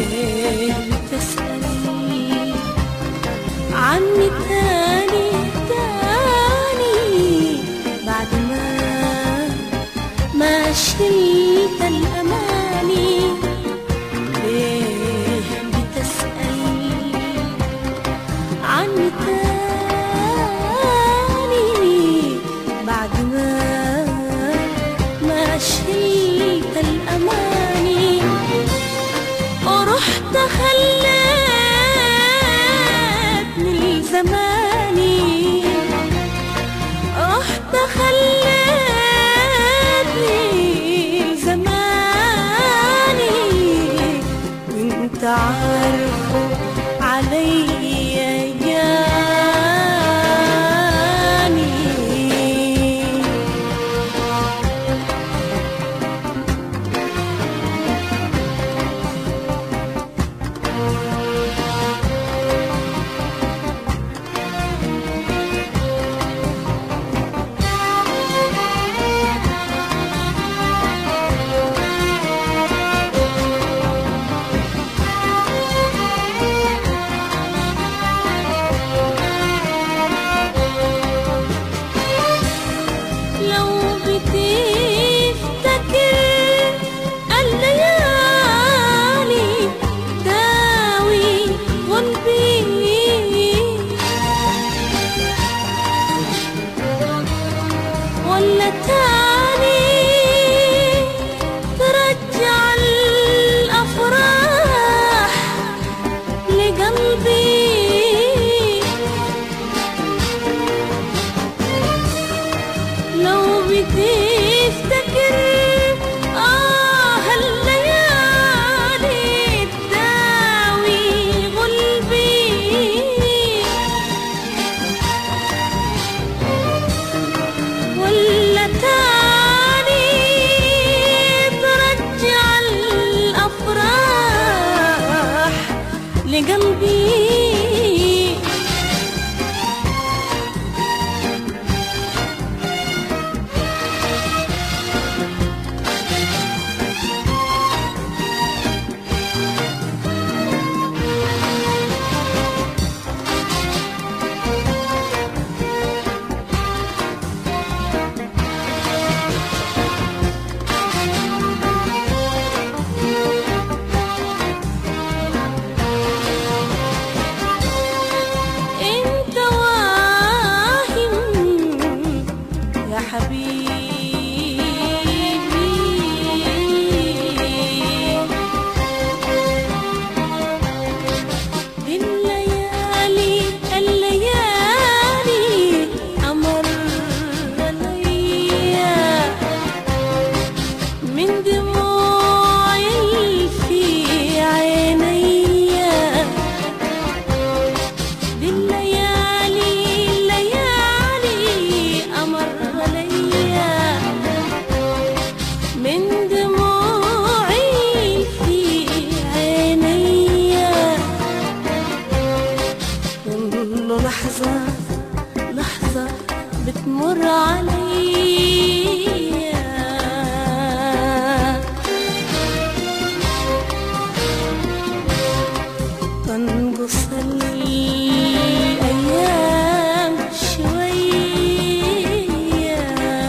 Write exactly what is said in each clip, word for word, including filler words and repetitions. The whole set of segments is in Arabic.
ليه تسألني عني تاني تاني بعد ما ما شلت الأماني؟ ليه بتسألني عني تاني بعد ما ما شلت الأماني؟ ورحت خليتني زماني، رحت خليتني زماني، وانت عارف عليا جاني. ولا تاني ترجع الأفراح لقلبي؟ لو بتفتكر آه الليالي تداوي قلبي، ولا تاني ترجع الأفراح لقلبي؟ لحظة لحظة بتمر عليا، تنقص الأيام شوية،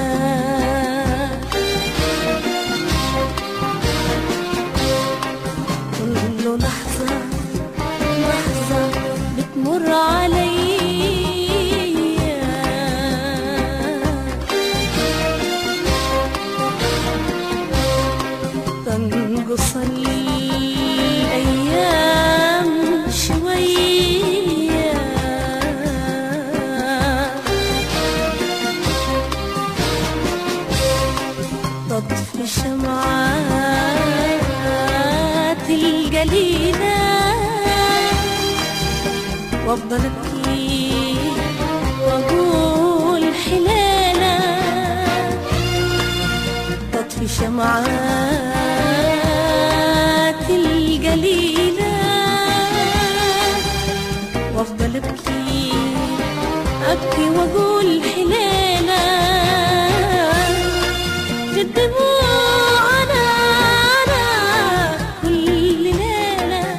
كل لحظة لحظة بتمر عليا، تنقص الأيام شوية، تطفي شمعات القليلة، وافضل ابكي واقول حلالة، تطفي شمعات القليلة، وافضل ابكي ابكي واقول حلالة، في الدموع انا انا كل ليلة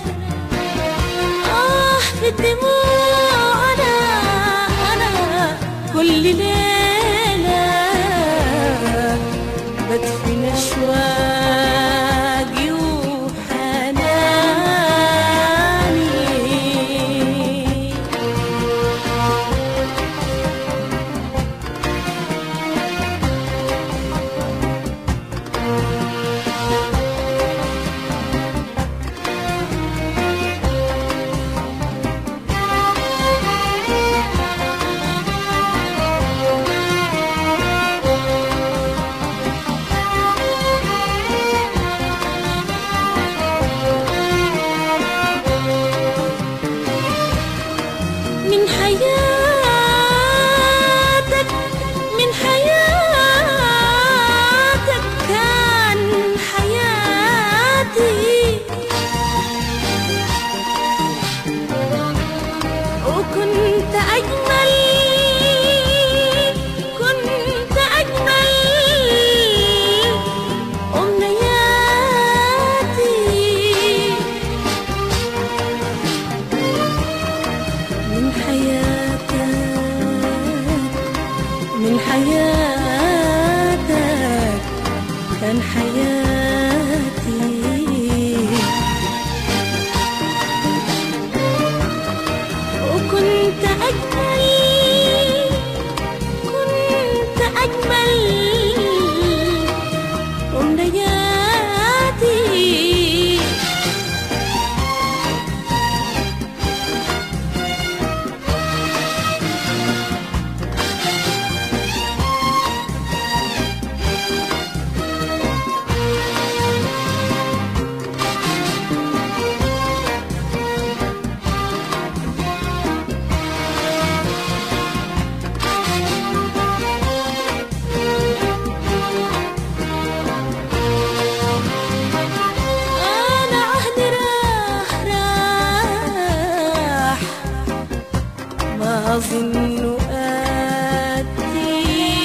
أظن آتي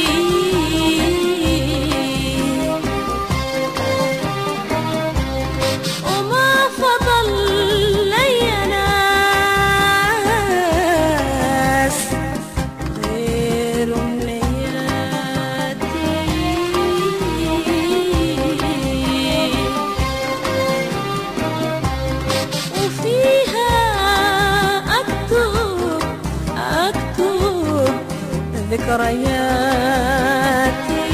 وما فضل لي ناس غير أمنياتي وفيها أكتب أكتب ذكرياتي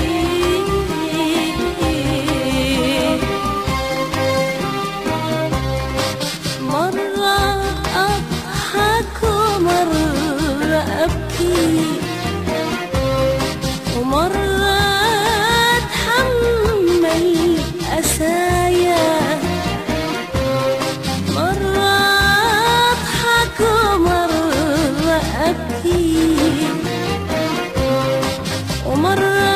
مرة أضحك ومرة أبكي ومرة أتحمل أسايا مرة أضحك ومرة أبكي ومرة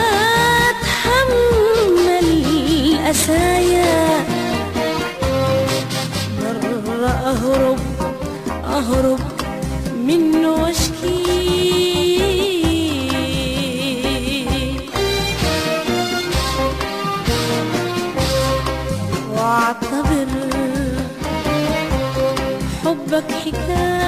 أتحمل أسايا مرة أهرب أهرب منه واشكي واعتبر حبك حكاية